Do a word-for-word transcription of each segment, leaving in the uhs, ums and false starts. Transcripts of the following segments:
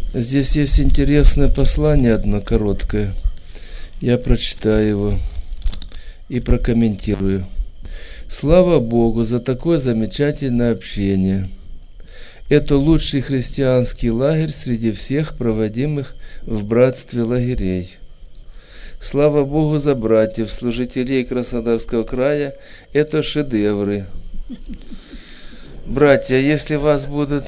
Здесь есть интересное послание одно короткое. Я прочитаю его и прокомментирую. Слава Богу за такое замечательное общение. Это лучший христианский лагерь среди всех проводимых в братстве лагерей. Слава Богу за братьев, служителей Краснодарского края. Это шедевры. Братья, если вас будут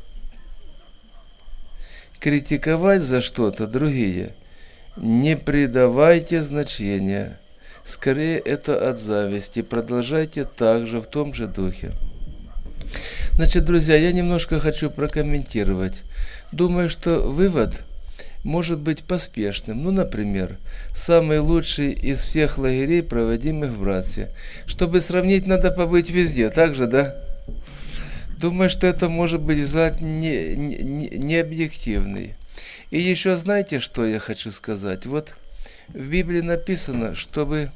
критиковать за что-то другие, не придавайте значения. Скорее, это от зависти. Продолжайте также в том же духе. Значит, друзья, я немножко хочу прокомментировать. Думаю, что вывод может быть поспешным. Ну, например, самый лучший из всех лагерей, проводимых в братстве. Чтобы сравнить, надо побыть везде, так же, да? Думаю, что это может быть взгляд не, не, не объективный. И еще знаете, что я хочу сказать? Вот в Библии написано, чтобы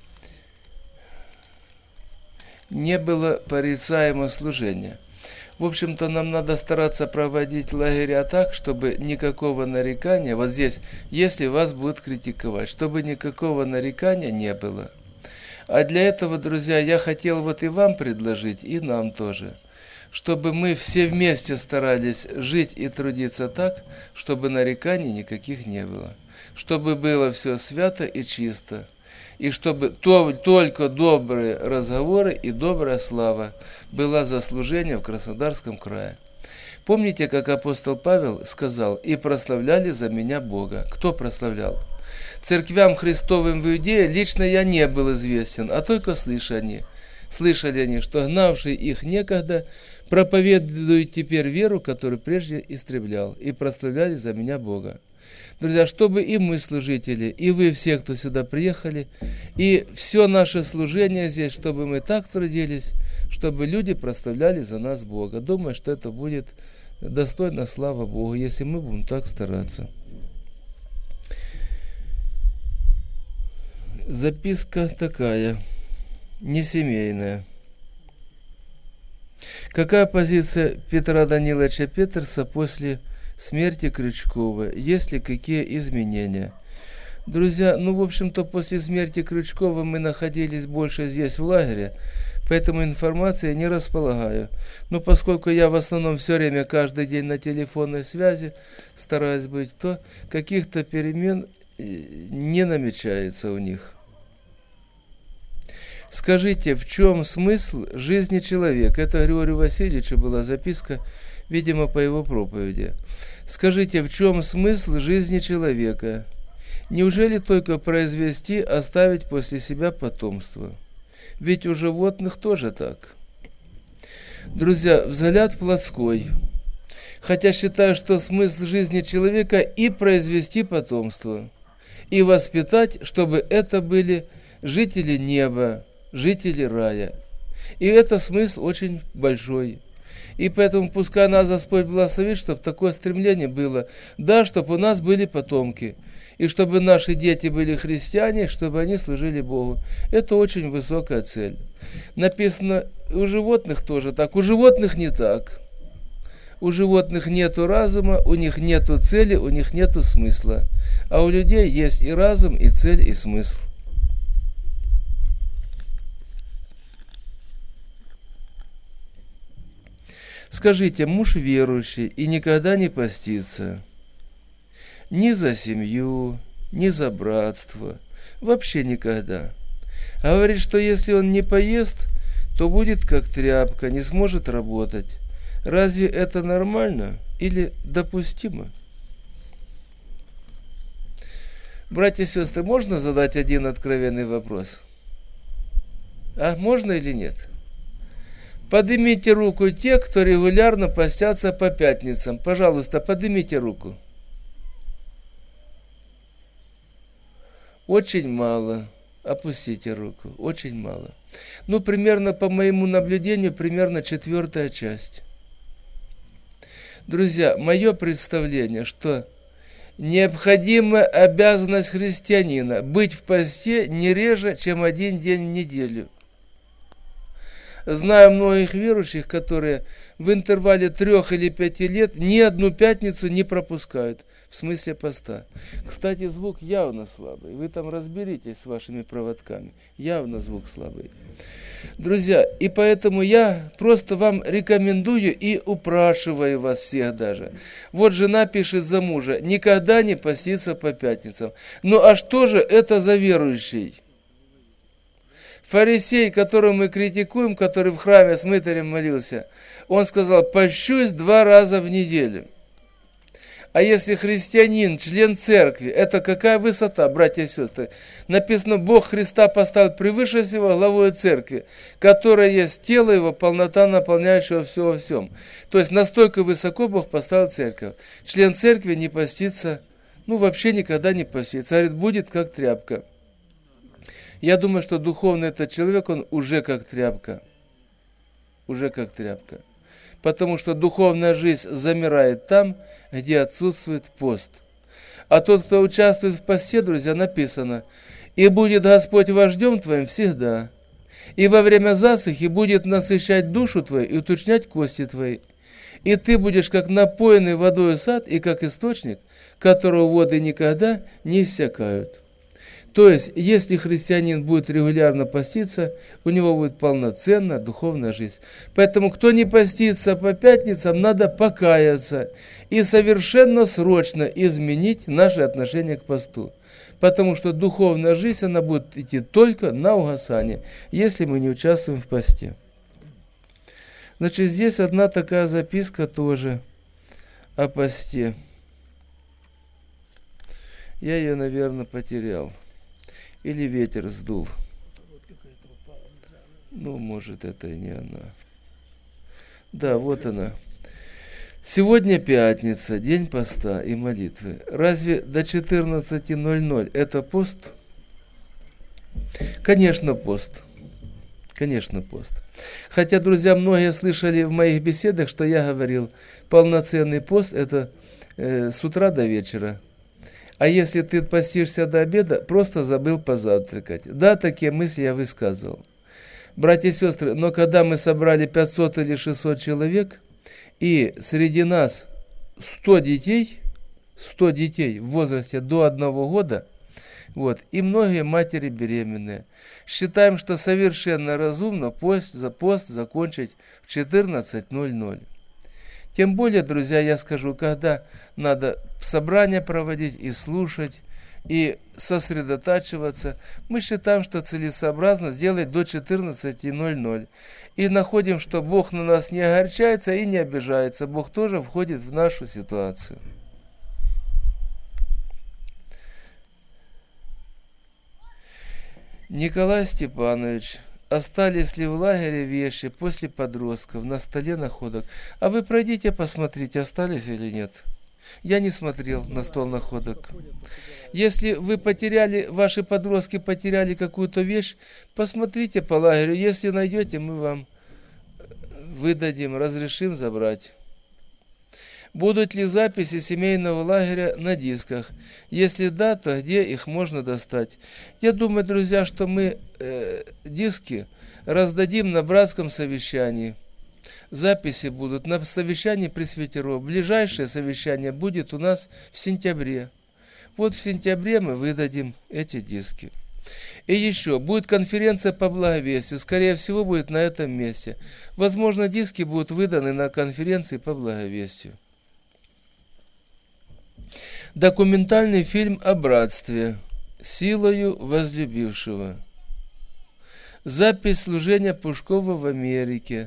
не было порицаемого служения. В общем-то, нам надо стараться проводить лагеря так, чтобы никакого нарекания, вот здесь, если вас будут критиковать, чтобы никакого нарекания не было. А для этого, друзья, я хотел вот и вам предложить, и нам тоже, чтобы мы все вместе старались жить и трудиться так, чтобы нареканий никаких не было, чтобы было все свято и чисто, и чтобы то, только добрые разговоры и добрая слава была за служение в Краснодарском крае. Помните, как апостол Павел сказал: «И прославляли за меня Бога». Кто прославлял? Церквям Христовым в Иудее лично я не был известен, а только слышали. Слышали они, что гнавший их некогда проповедуют теперь веру, которую прежде истреблял, и прославляли за меня Бога. Друзья, чтобы и мы, служители, и вы все, кто сюда приехали, и все наше служение здесь, чтобы мы так трудились, чтобы люди прославляли за нас Бога. Думаю, что это будет достойно слава Богу, если мы будем так стараться. Записка такая, несемейная. Какая позиция Петра Даниловича Петерса после смерти Крючкова? Есть ли какие изменения? Друзья, ну, в общем-то, после смерти Крючкова мы находились больше здесь, в лагере, поэтому информацией не располагаю. Но поскольку я в основном все время, каждый день на телефонной связи стараюсь быть, то каких-то перемен не намечается у них. Скажите, в чем смысл жизни человека? Это Григорию Васильевичу была записка, видимо, по его проповеди. Скажите, в чем смысл жизни человека? Неужели только произвести, оставить после себя потомство? Ведь у животных тоже так. Друзья, взгляд плотской. Хотя считаю, что смысл жизни человека и произвести потомство, и воспитать, чтобы это были жители неба, жители рая. И это смысл очень большой. И поэтому пускай нас Господь благословит, чтобы такое стремление было. Да, чтобы у нас были потомки. И чтобы наши дети были христиане, чтобы они служили Богу. Это очень высокая цель. Написано, у животных тоже так. У животных не так. У животных нету разума, у них нету цели, у них нету смысла. А у людей есть и разум, и цель, и смысл. Скажите, муж верующий и никогда не постится ни за семью, ни за братство, вообще никогда. Говорит, что если он не поест, то будет как тряпка, не сможет работать. Разве это нормально или допустимо? Братья и сестры, можно задать один откровенный вопрос? А можно или нет? Поднимите руку те, кто регулярно постятся по пятницам. Пожалуйста, поднимите руку. Очень мало. Опустите руку. Очень мало. Ну, примерно, по моему наблюдению, примерно четвертая часть. Друзья, мое представление, что необходимая обязанность христианина быть в посте не реже, чем один день в неделю. Знаю многих верующих, которые в интервале трех или пяти лет ни одну пятницу не пропускают, в смысле поста. Кстати, звук явно слабый, вы там разберитесь с вашими проводками, явно звук слабый. Друзья, и поэтому я просто вам рекомендую и упрашиваю вас всех даже. Вот жена пишет за мужа, никогда не поститься по пятницам. Ну а что же это за верующий? Фарисей, которого мы критикуем, который в храме с мытарем молился, он сказал, пощусь два раза в неделю. А если христианин, член церкви, это какая высота, братья и сестры? Написано, Бог Христа поставил превыше всего главою церкви, которая есть тело его, полнота, наполняющего все во всем. То есть настолько высоко Бог поставил церковь. Член церкви не постится, ну вообще никогда не постится. Говорит, будет как тряпка. Я думаю, что духовный этот человек, он уже как тряпка. Уже как тряпка. Потому что духовная жизнь замирает там, где отсутствует пост. А тот, кто участвует в посте, друзья, написано, «И будет Господь вождем твоим всегда, и во время засухи будет насыщать душу твою и уточнять кости твои. И ты будешь как напоенный водой сад и как источник, которого воды никогда не иссякают». То есть, если христианин будет регулярно поститься, у него будет полноценная духовная жизнь. Поэтому, кто не постится по пятницам, надо покаяться и совершенно срочно изменить наше отношение к посту. Потому что духовная жизнь, она будет идти только на угасание, если мы не участвуем в посте. Значит, здесь одна такая записка тоже о посте. Я ее, наверное, потерял. Или ветер сдул. Ну, может, это и не она. Да, вот она. Сегодня пятница, день поста и молитвы. Разве до четырнадцати ноль-ноль это пост? Конечно, пост. Конечно, пост. Хотя, друзья, многие слышали в моих беседах, что я говорил, полноценный пост это э, с утра до вечера. А если ты постишься до обеда, просто забыл позавтракать. Да, такие мысли я высказывал. Братья и сестры, но когда мы собрали пятьсот или шестьсот человек, и среди нас сто детей, сто детей в возрасте до одного года, вот, и многие матери беременные, считаем, что совершенно разумно пост, за пост закончить в четырнадцать ноль-ноль. Тем более, друзья, я скажу, когда надо собрания проводить и слушать, и сосредотачиваться, мы считаем, что целесообразно сделать до четырнадцати ноль-ноль. И находим, что Бог на нас не огорчается и не обижается. Бог тоже входит в нашу ситуацию. Николай Степанович. Остались ли в лагере вещи после подростков на столе находок? А вы пройдите, посмотрите, остались или нет. Я не смотрел на стол находок. Если вы потеряли, ваши подростки потеряли какую-то вещь, посмотрите по лагерю. Если найдете, мы вам выдадим, разрешим забрать. Будут ли записи семейного лагеря на дисках? Если да, то где их можно достать? Я думаю, друзья, что мы э, диски раздадим на братском совещании. Записи будут на совещании пресвитеров. Ближайшее совещание будет у нас в сентябре. Вот в сентябре мы выдадим эти диски. И еще, будет конференция по благовестию. Скорее всего, будет на этом месте. Возможно, диски будут выданы на конференции по благовестию. Документальный фильм о братстве «Силою возлюбившего». Запись служения Пушкова в Америке.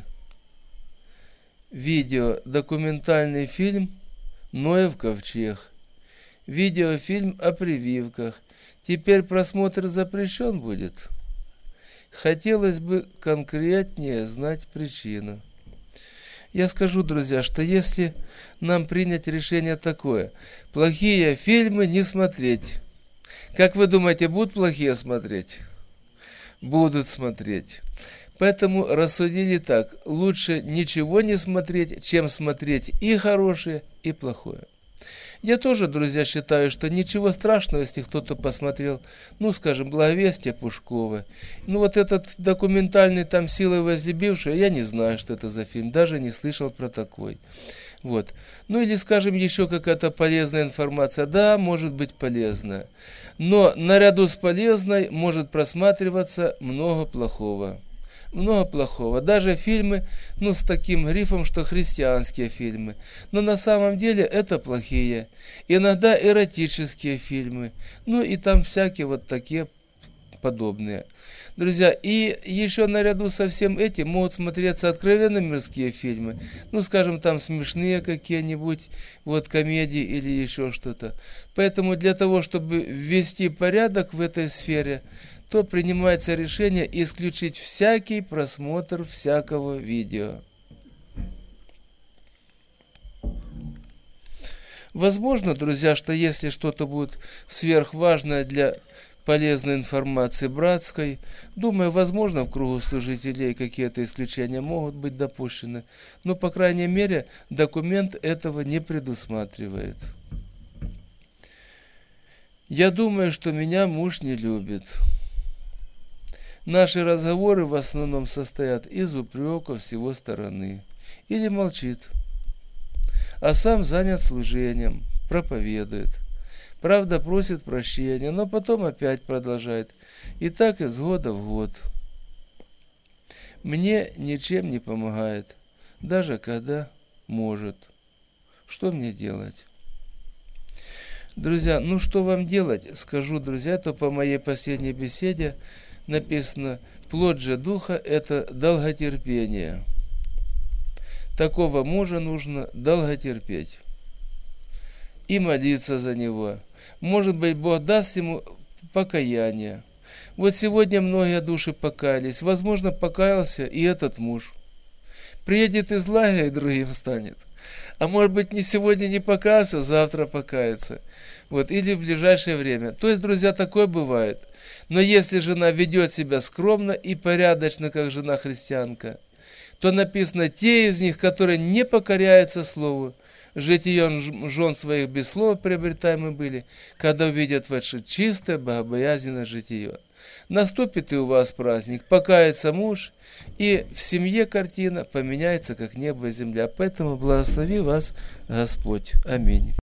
Видео. Документальный фильм «Ноев ковчег». Видеофильм о прививках. Теперь просмотр запрещен будет. Хотелось бы конкретнее знать причину. Я скажу, друзья, что если нам принять решение такое, плохие фильмы не смотреть. Как вы думаете, будут плохие смотреть? Будут смотреть. Поэтому рассудили так, лучше ничего не смотреть, чем смотреть и хорошее, и плохое. Я тоже, друзья, считаю, что ничего страшного, если кто-то посмотрел, ну, скажем, «Благовестие» Пушкова. Ну, вот этот документальный там «Силой возлюбившая», я не знаю, что это за фильм, даже не слышал про такой. Вот. Ну, или, скажем, еще какая-то полезная информация. Да, может быть полезная. Но наряду с полезной может просматриваться много плохого. Много плохого. Даже фильмы, ну, с таким грифом, что христианские фильмы. Но на самом деле это плохие. Иногда эротические фильмы. Ну, и там всякие вот такие подобные. Друзья, и еще наряду со всем этим могут смотреться откровенно мирские фильмы. Ну, скажем, там смешные какие-нибудь, вот, комедии или еще что-то. Поэтому для того, чтобы ввести порядок в этой сфере, то принимается решение исключить всякий просмотр всякого видео. Возможно, друзья, что если что-то будет сверхважное для полезной информации братской, думаю, возможно, в кругу служителей какие-то исключения могут быть допущены, но, по крайней мере, документ этого не предусматривает. Я думаю, что меня муж не любит. Наши разговоры в основном состоят из упреков с его стороны. Или молчит. А сам занят служением, проповедует. Правда, просит прощения, но потом опять продолжает. И так из года в год. Мне ничем не помогает, даже когда может. Что мне делать? Друзья, ну что вам делать? Скажу, друзья, то по моей последней беседе написано: плод же духа – это долготерпение. Такого мужа нужно долготерпеть и молиться за него. Может быть, Бог даст ему покаяние. Вот сегодня многие души покаялись. Возможно, покаялся и этот муж. Приедет из лагеря и другим станет. А может быть, не сегодня не покаялся, завтра покается. Вот, или в ближайшее время. То есть, друзья, такое бывает. Но если жена ведет себя скромно и порядочно, как жена-христианка, то написано: те из них, которые не покоряются слову, житие жен своих без слова приобретаемы были, когда увидят ваше чистое, богобоязненное житие. Наступит и у вас праздник, покается муж, и в семье картина поменяется, как небо и земля. Поэтому благослови вас Господь. Аминь.